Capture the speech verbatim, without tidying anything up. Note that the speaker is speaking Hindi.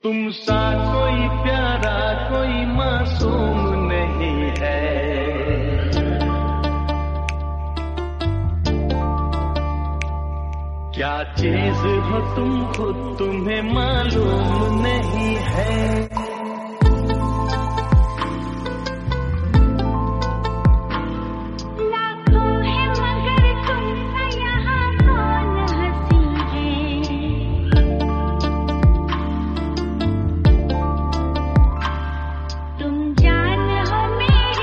तुम सा कोई प्यारा कोई मासूम नहीं है। क्या चीज हो तुम खुद तुम्हें मालूम नहीं है।